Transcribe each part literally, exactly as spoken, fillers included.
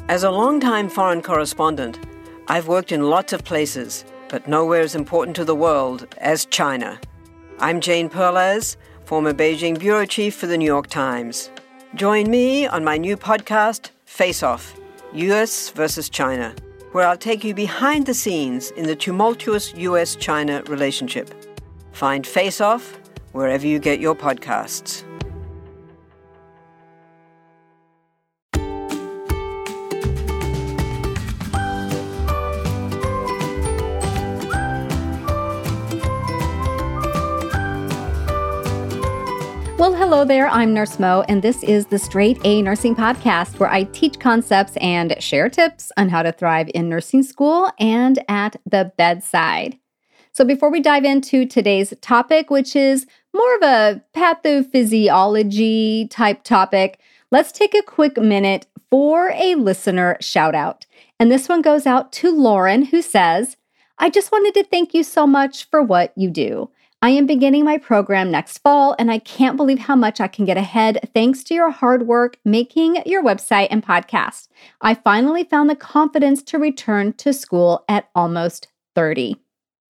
As a longtime foreign correspondent, I've worked in lots of places, but nowhere as important to the world as China. I'm Jane Perlez, former Beijing bureau chief for the New York Times. Join me on my new podcast, Face Off, U S versus China, where I'll take you behind the scenes in the tumultuous U S China relationship. Find Face Off wherever you get your podcasts. Well, hello there. I'm Nurse Mo, and this is the Straight A Nursing Podcast, where I teach concepts and share tips on how to thrive in nursing school and at the bedside. So before we dive into today's topic, which is more of a pathophysiology type topic, let's take a quick minute for a listener shout out. And this one goes out to Lauren, who says, I just wanted to thank you so much for what you do. I am beginning my program next fall, and I can't believe how much I can get ahead thanks to your hard work making your website and podcast. I finally found the confidence to return to school at almost thirty.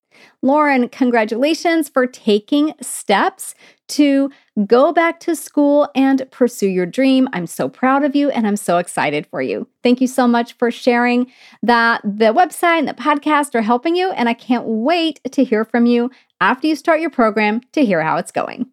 Lauren, congratulations for taking steps to go back to school and pursue your dream. I'm so proud of you, and I'm so excited for you. Thank you so much for sharing that the website and the podcast are helping you, and I can't wait to hear from you after you start your program to hear how it's going.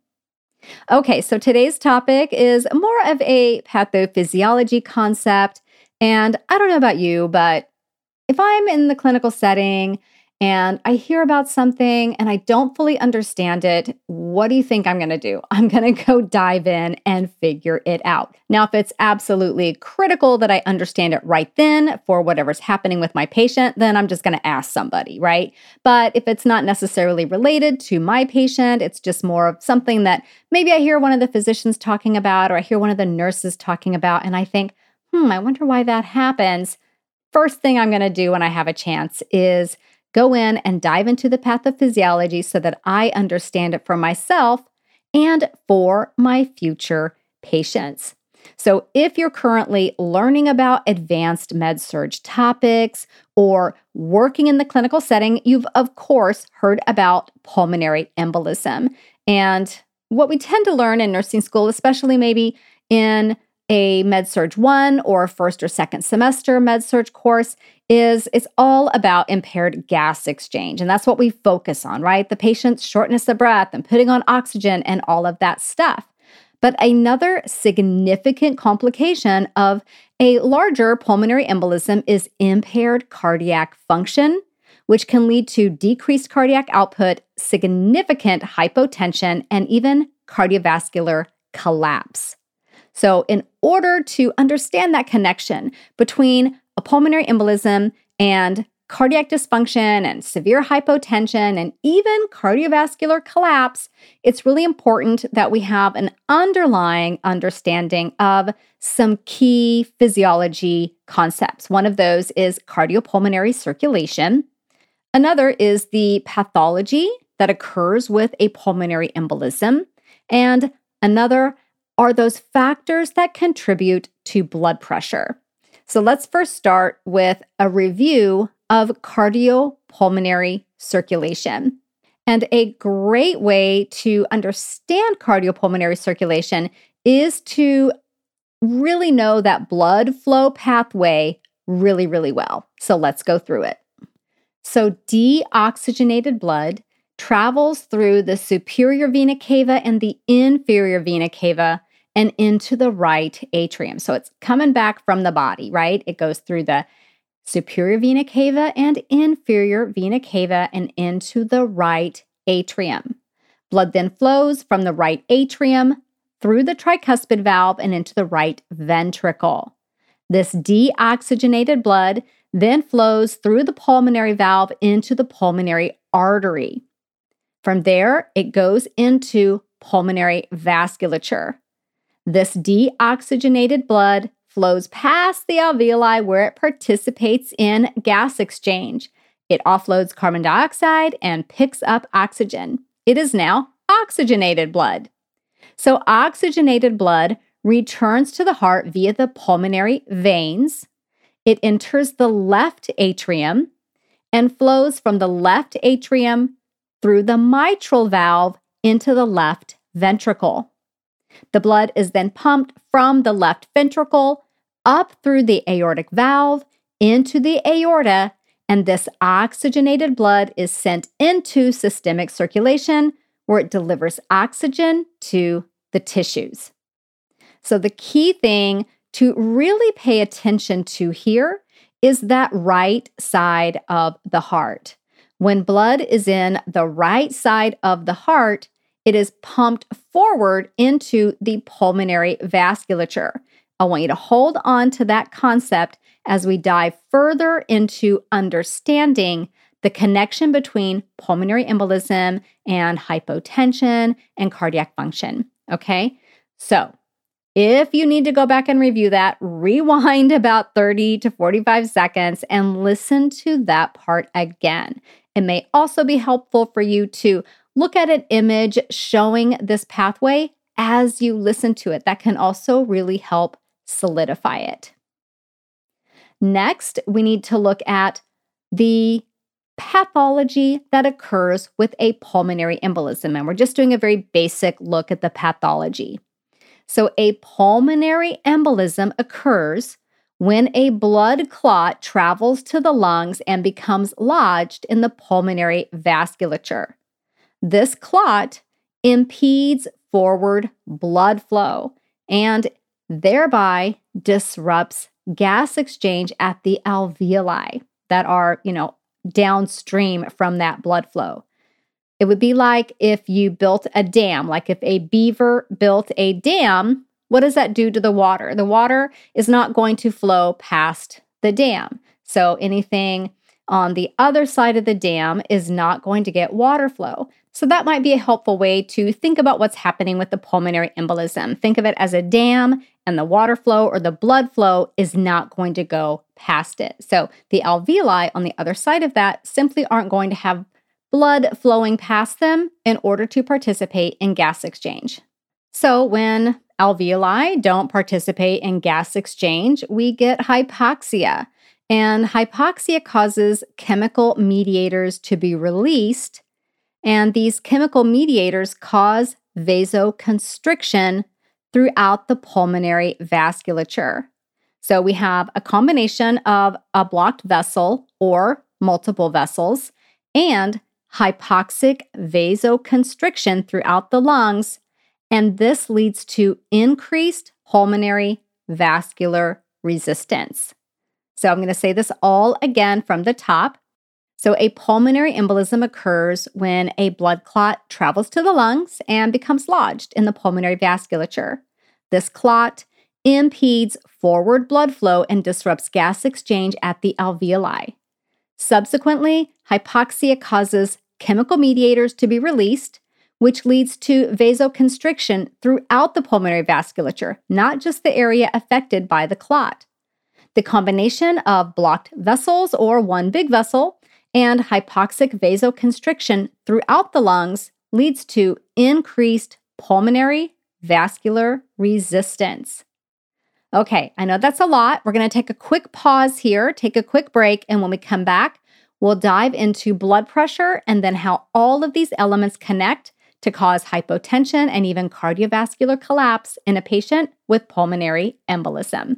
Okay, so today's topic is more of a pathophysiology concept, and I don't know about you, but if I'm in the clinical setting and I hear about something and I don't fully understand it, what do you think I'm going to do? I'm going to go dive in and figure it out. Now, if it's absolutely critical that I understand it right then for whatever's happening with my patient, then I'm just going to ask somebody, right? But if it's not necessarily related to my patient, it's just more of something that maybe I hear one of the physicians talking about or I hear one of the nurses talking about, and I think, hmm, I wonder why that happens. First thing I'm going to do when I have a chance is go in and dive into the pathophysiology so that I understand it for myself and for my future patients. So if you're currently learning about advanced med-surg topics or working in the clinical setting, you've of course heard about pulmonary embolism. And what we tend to learn in nursing school, especially maybe in a Med-Surg one or first or second semester Med-Surg course, is it's all about impaired gas exchange. And that's what we focus on, right? The patient's shortness of breath and putting on oxygen and all of that stuff. But another significant complication of a larger pulmonary embolism is impaired cardiac function, which can lead to decreased cardiac output, significant hypotension, and even cardiovascular collapse. So in order to understand that connection between a pulmonary embolism and cardiac dysfunction and severe hypotension and even cardiovascular collapse, it's really important that we have an underlying understanding of some key physiology concepts. One of those is cardiopulmonary circulation. Another is the pathology that occurs with a pulmonary embolism. And another are those factors that contribute to blood pressure. So let's first start with a review of cardiopulmonary circulation. And a great way to understand cardiopulmonary circulation is to really know that blood flow pathway really, really well. So let's go through it. So deoxygenated blood travels through the superior vena cava and the inferior vena cava and into the right atrium. So it's coming back from the body, right? It goes through the superior vena cava and inferior vena cava and into the right atrium. Blood then flows from the right atrium through the tricuspid valve and into the right ventricle. This deoxygenated blood then flows through the pulmonary valve into the pulmonary artery. From there, it goes into pulmonary vasculature. This deoxygenated blood flows past the alveoli where it participates in gas exchange. It offloads carbon dioxide and picks up oxygen. It is now oxygenated blood. So oxygenated blood returns to the heart via the pulmonary veins. It enters the left atrium and flows from the left atrium through the mitral valve into the left ventricle. The blood is then pumped from the left ventricle up through the aortic valve into the aorta, and this oxygenated blood is sent into systemic circulation where it delivers oxygen to the tissues. So the key thing to really pay attention to here is that right side of the heart. When blood is in the right side of the heart, it is pumped forward into the pulmonary vasculature. I want you to hold on to that concept as we dive further into understanding the connection between pulmonary embolism and hypotension and cardiac function. Okay, so if you need to go back and review that, rewind about thirty to forty-five seconds and listen to that part again. It may also be helpful for you to look at an image showing this pathway as you listen to it. That can also really help solidify it. Next, we need to look at the pathology that occurs with a pulmonary embolism. And we're just doing a very basic look at the pathology. So a pulmonary embolism occurs when a blood clot travels to the lungs and becomes lodged in the pulmonary vasculature. This clot impedes forward blood flow and thereby disrupts gas exchange at the alveoli that are, you know, downstream from that blood flow. It would be like if you built a dam, like if a beaver built a dam, what does that do to the water? The water is not going to flow past the dam. So anything on the other side of the dam is not going to get water flow. So that might be a helpful way to think about what's happening with the pulmonary embolism. Think of it as a dam, and the water flow or the blood flow is not going to go past it. So the alveoli on the other side of that simply aren't going to have blood flowing past them in order to participate in gas exchange. So when alveoli don't participate in gas exchange, we get hypoxia. And hypoxia causes chemical mediators to be released, and these chemical mediators cause vasoconstriction throughout the pulmonary vasculature. So we have a combination of a blocked vessel or multiple vessels and hypoxic vasoconstriction throughout the lungs, and this leads to increased pulmonary vascular resistance. So I'm going to say this all again from the top. So a pulmonary embolism occurs when a blood clot travels to the lungs and becomes lodged in the pulmonary vasculature. This clot impedes forward blood flow and disrupts gas exchange at the alveoli. Subsequently, hypoxia causes chemical mediators to be released, which leads to vasoconstriction throughout the pulmonary vasculature, not just the area affected by the clot. The combination of blocked vessels or one big vessel and hypoxic vasoconstriction throughout the lungs leads to increased pulmonary vascular resistance. Okay, I know that's a lot. We're going to take a quick pause here, take a quick break, and when we come back, we'll dive into blood pressure and then how all of these elements connect to cause hypotension and even cardiovascular collapse in a patient with pulmonary embolism.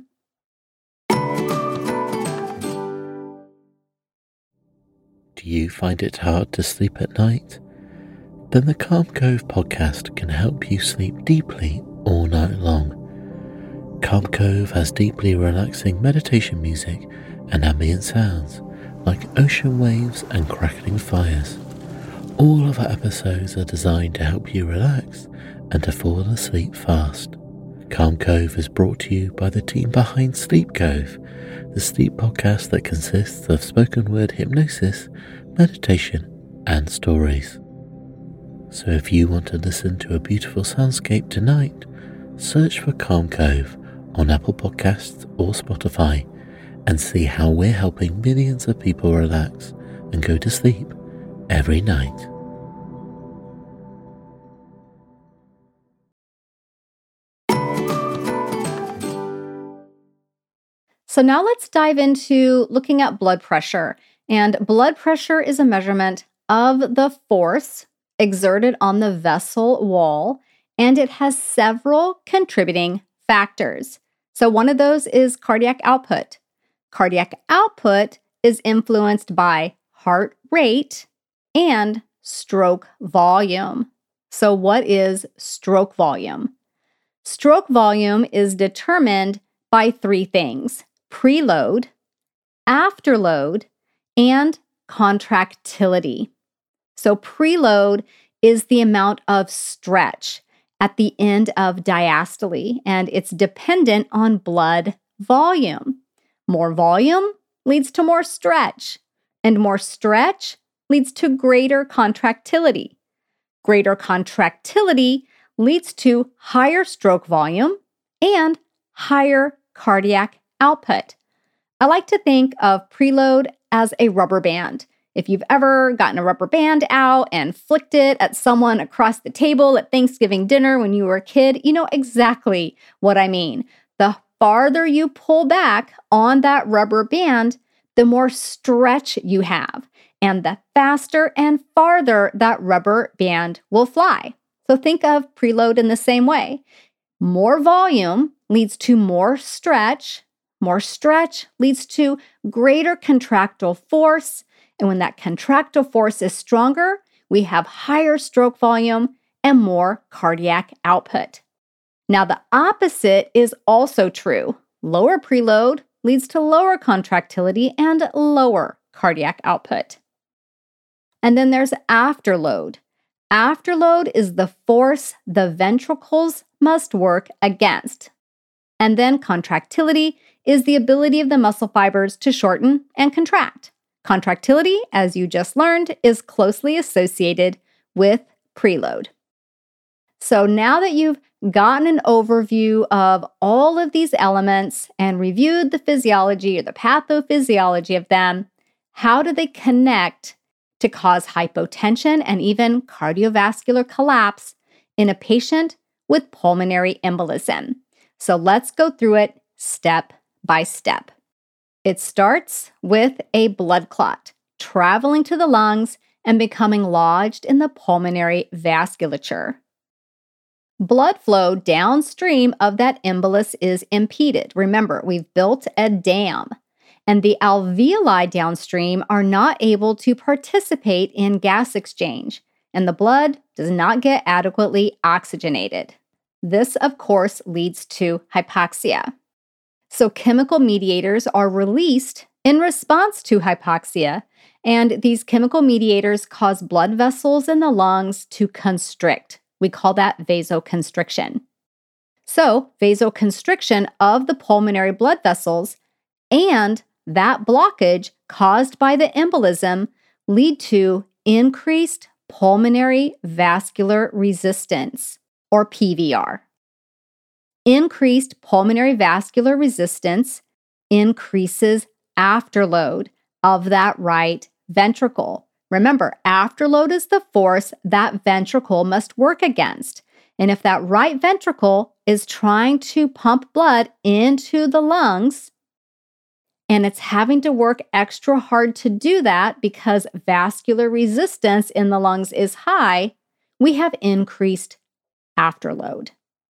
Do you find it hard to sleep at night? Then the Calm Cove podcast can help you sleep deeply all night long. Calm Cove has deeply relaxing meditation music and ambient sounds like ocean waves and crackling fires. All of our episodes are designed to help you relax and to fall asleep fast. Calm Cove is brought to you by the team behind Sleep Cove, the sleep podcast that consists of spoken word hypnosis, meditation, and stories. So if you want to listen to a beautiful soundscape tonight, search for Calm Cove on Apple Podcasts or Spotify and see how we're helping millions of people relax and go to sleep every night. So now let's dive into looking at blood pressure. And blood pressure is a measurement of the force exerted on the vessel wall, and it has several contributing factors. So one of those is cardiac output. Cardiac output is influenced by heart rate and stroke volume. So what is stroke volume? Stroke volume is determined by three things: preload, afterload, and contractility. So preload is the amount of stretch at the end of diastole, and it's dependent on blood volume. More volume leads to more stretch, and more stretch leads to greater contractility. Greater contractility leads to higher stroke volume and higher cardiac output. I like to think of preload as a rubber band. If you've ever gotten a rubber band out and flicked it at someone across the table at Thanksgiving dinner when you were a kid, you know exactly what I mean. The farther you pull back on that rubber band, the more stretch you have, and the faster and farther that rubber band will fly. So think of preload in the same way. More volume leads to more stretch. More stretch leads to greater contractile force. And when that contractile force is stronger, we have higher stroke volume and more cardiac output. Now, the opposite is also true. Lower preload leads to lower contractility and lower cardiac output. And then there's afterload. Afterload is the force the ventricles must work against. And then contractility is the ability of the muscle fibers to shorten and contract. Contractility, as you just learned, is closely associated with preload. So now that you've gotten an overview of all of these elements and reviewed the physiology or the pathophysiology of them, how do they connect to cause hypotension and even cardiovascular collapse in a patient with pulmonary embolism? So let's go through it step by step. It starts with a blood clot traveling to the lungs and becoming lodged in the pulmonary vasculature. Blood flow downstream of that embolus is impeded. Remember, we've built a dam, and the alveoli downstream are not able to participate in gas exchange, and the blood does not get adequately oxygenated. This, of course, leads to hypoxia. So chemical mediators are released in response to hypoxia, and these chemical mediators cause blood vessels in the lungs to constrict. We call that vasoconstriction. So vasoconstriction of the pulmonary blood vessels and that blockage caused by the embolism lead to increased pulmonary vascular resistance, or P V R. Increased pulmonary vascular resistance increases afterload of that right ventricle. Remember, afterload is the force that ventricle must work against. And if that right ventricle is trying to pump blood into the lungs, and it's having to work extra hard to do that because vascular resistance in the lungs is high, we have increased afterload.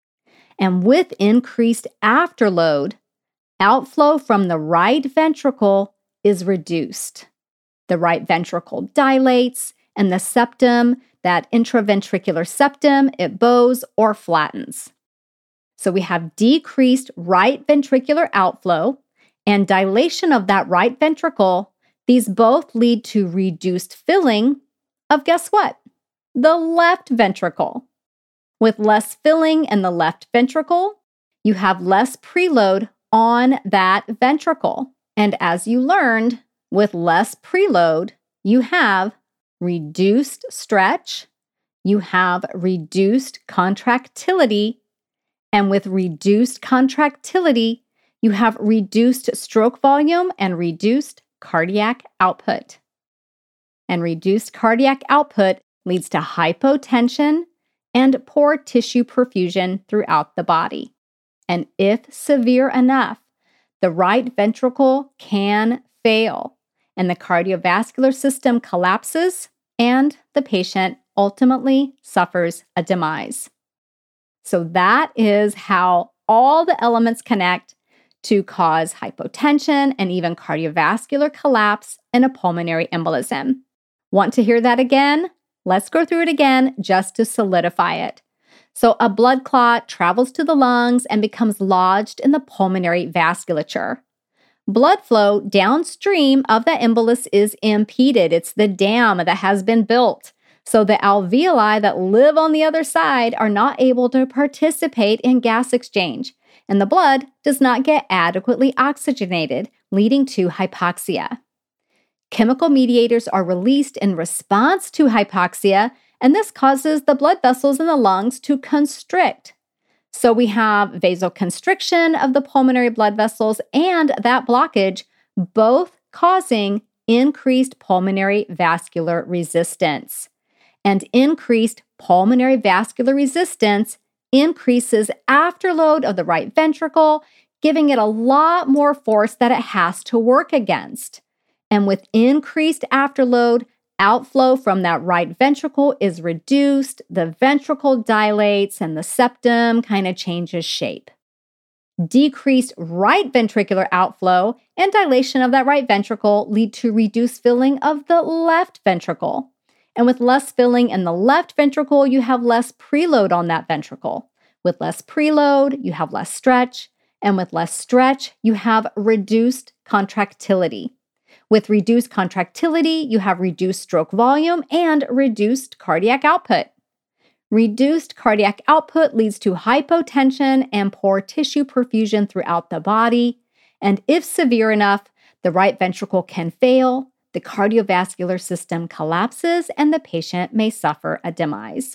And with increased afterload, outflow from the right ventricle is reduced. The right ventricle dilates, and the septum, that intraventricular septum, it bows or flattens. So we have decreased right ventricular outflow and dilation of that right ventricle. These both lead to reduced filling of, guess what? The left ventricle. With less filling in the left ventricle, you have less preload on that ventricle. And as you learned, with less preload, you have reduced stretch, you have reduced contractility, and with reduced contractility, you have reduced stroke volume and reduced cardiac output. And reduced cardiac output leads to hypotension and poor tissue perfusion throughout the body. And if severe enough, the right ventricle can fail, and the cardiovascular system collapses, and the patient ultimately suffers a demise. So that is how all the elements connect to cause hypotension and even cardiovascular collapse and a pulmonary embolism. Want to hear that again? Let's go through it again just to solidify it. So a blood clot travels to the lungs and becomes lodged in the pulmonary vasculature. Blood flow downstream of that embolus is impeded. It's the dam that has been built. So the alveoli that live on the other side are not able to participate in gas exchange, and the blood does not get adequately oxygenated, leading to hypoxia. Chemical mediators are released in response to hypoxia, and this causes the blood vessels in the lungs to constrict. So we have vasoconstriction of the pulmonary blood vessels and that blockage, both causing increased pulmonary vascular resistance. And increased pulmonary vascular resistance increases afterload of the right ventricle, giving it a lot more force that it has to work against. And with increased afterload, outflow from that right ventricle is reduced, the ventricle dilates, and the septum kind of changes shape. Decreased right ventricular outflow and dilation of that right ventricle lead to reduced filling of the left ventricle. And with less filling in the left ventricle, you have less preload on that ventricle. With less preload, you have less stretch. And with less stretch, you have reduced contractility. With reduced contractility, you have reduced stroke volume and reduced cardiac output. Reduced cardiac output leads to hypotension and poor tissue perfusion throughout the body. And if severe enough, the right ventricle can fail, the cardiovascular system collapses, and the patient may suffer a demise.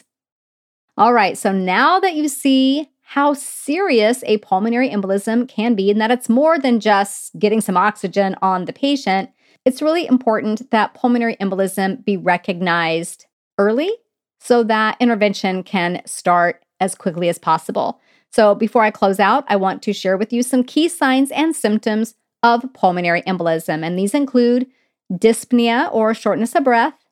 All right, so now that you see how serious a pulmonary embolism can be and that it's more than just getting some oxygen on the patient, it's really important that pulmonary embolism be recognized early so that intervention can start as quickly as possible. So before I close out, I want to share with you some key signs and symptoms of pulmonary embolism, and these include dyspnea or shortness of breath,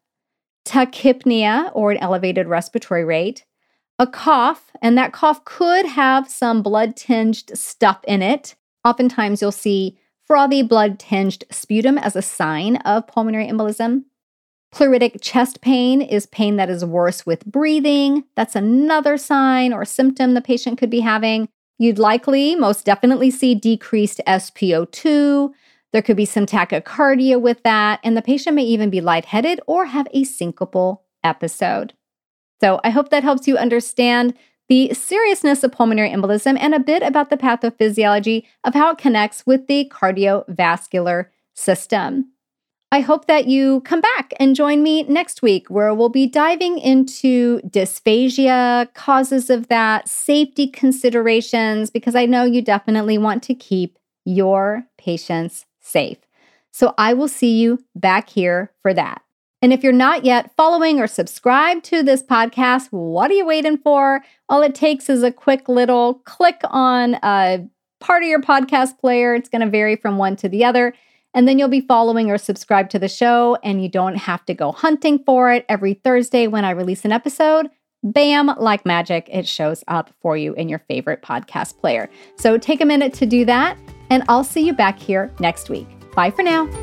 tachypnea or an elevated respiratory rate, a cough, and that cough could have some blood-tinged stuff in it. Oftentimes you'll see frothy blood-tinged sputum as a sign of pulmonary embolism. Pleuritic chest pain is pain that is worse with breathing. That's another sign or symptom the patient could be having. You'd likely, most definitely see decreased S p O two. There could be some tachycardia with that, and the patient may even be lightheaded or have a syncopal episode. So I hope that helps you understand the seriousness of pulmonary embolism and a bit about the pathophysiology of how it connects with the cardiovascular system. I hope that you come back and join me next week, where we'll be diving into dysphagia, causes of that, safety considerations, because I know you definitely want to keep your patients safe. So I will see you back here for that. And if you're not yet following or subscribed to this podcast, what are you waiting for? All it takes is a quick little click on a part of your podcast player. It's going to vary from one to the other. And then you'll be following or subscribed to the show, and you don't have to go hunting for it. Every Thursday when I release an episode, bam, like magic, it shows up for you in your favorite podcast player. So take a minute to do that, and I'll see you back here next week. Bye for now.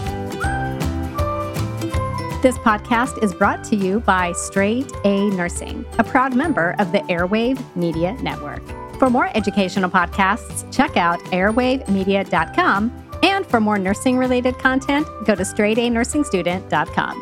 This podcast is brought to you by Straight A Nursing, a proud member of the Airwave Media Network. For more educational podcasts, check out airwave media dot com. And for more nursing-related content, go to straight a nursing student dot com.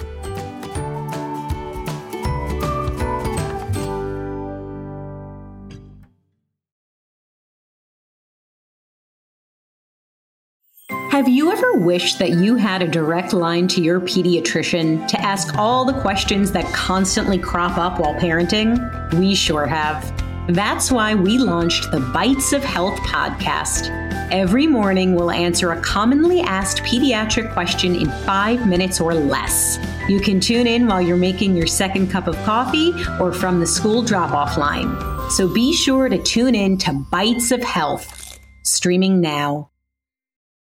Have you ever wished that you had a direct line to your pediatrician to ask all the questions that constantly crop up while parenting? We sure have. That's why we launched the Bites of Health podcast. Every morning, we'll answer a commonly asked pediatric question in five minutes or less. You can tune in while you're making your second cup of coffee or from the school drop-off line. So be sure to tune in to Bites of Health, streaming now.